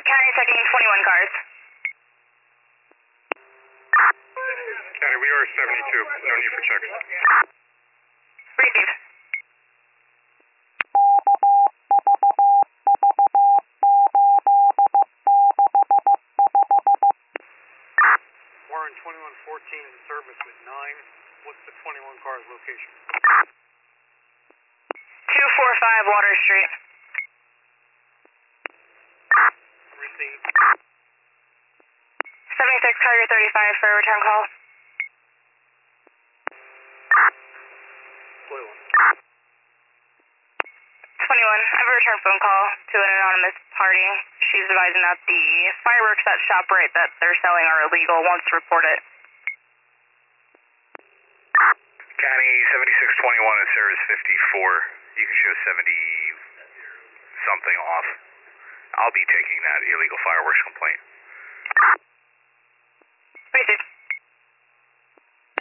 County checking 21 cars. County, we are 72. No need for checks. Receive. Warren 2114 in service with 9. What's the 21 car's location? 245 Water Street. Received. 76 Target 35 for a return call. Blue one. 21, I have a return phone call to an anonymous party. She's advising that the fireworks at ShopRite that they're selling are illegal. Wants to report it. County 7621 in service 54. You can show 70 something off. I'll be taking that illegal fireworks complaint.